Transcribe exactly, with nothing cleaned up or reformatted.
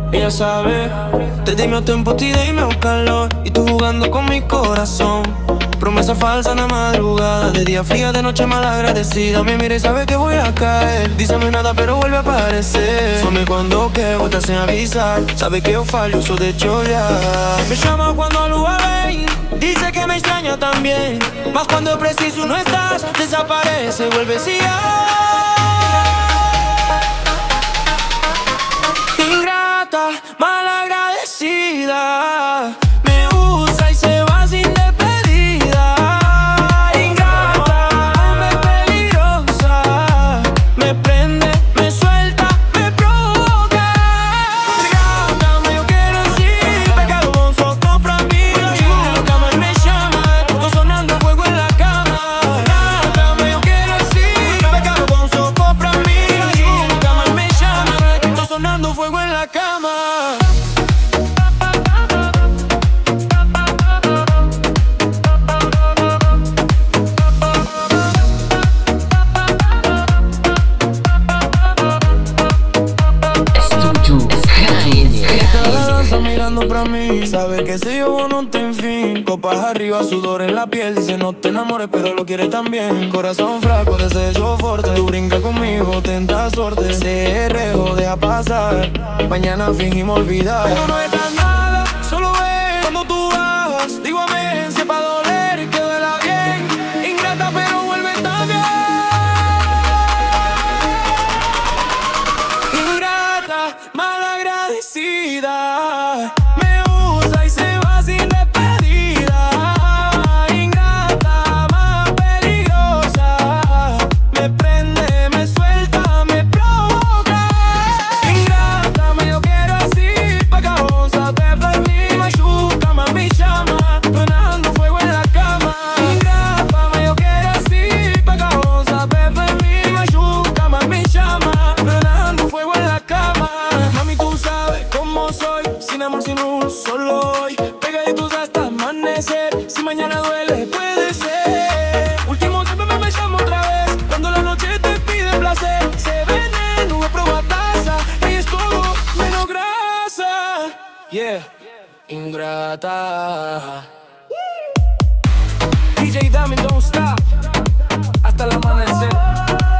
ella sabe. Desde mi tiempo te dime un calor y tú jugando con mi corazón. Promesa falsa en la madrugada, de día fría, de noche malagradecida. Me mira y sabe que voy a caer. Díseme nada pero vuelve a aparecer. Some cuando que botas sin avisar. Sabe que yo fallo, uso de hecho ya. Me llama cuando lo ven, dice que me extraña también. Más cuando preciso no estás, desaparece, vuelve si ingrata, malagradecida. Me usa y se va sin despedida. Ingrata, hombre peligrosa. Me prende, me suelta, me provoca. Regálame, yo quiero decir pecado bonzo, compra mi cama y me llama. Todo sonando fuego en la cama. Regálame, yo quiero decir pecado bonzo, compra mi cama y me llama. Todo sonando fuego en la cama. Está mirando para mí, sabe que se llevó no te en fin. Copas arriba, sudor en la piel, dice no te enamores pero lo quiere también. Corazón flaco, deseo fuerte, tú brinca conmigo, tenta suerte. Se rejo, deja pasar, mañana fingimos olvidar. Pero no está nada, solo ve cuando tú vas. Digo amén, si es pa' doler, que duela bien. Ingrata pero vuelve también. Ingrata, malagradecida. Me usa y se va sin despedida. Ingrata, más peligrosa. Me prende, me suelta, me provoca. Ingrata, me yo quiero así, pegajosa, te perdí, machuca, mami llama, sonando fuego en la cama. Ingrata, me yo quiero así, pegajosa, te perdí, machuca, mami llama, sonando fuego en la cama. Mami, tú sabes cómo soy, sin amor, sin luz, solo hoy. Pegaditos hasta amanecer, si mañana duele, puede ser. Último siempre me, me llamo otra vez, cuando la noche te pide placer. Se veneno, a prueba taza, y es todo menos grasa. Yeah, ingrata. D J Dami, don't stop, hasta el amanecer.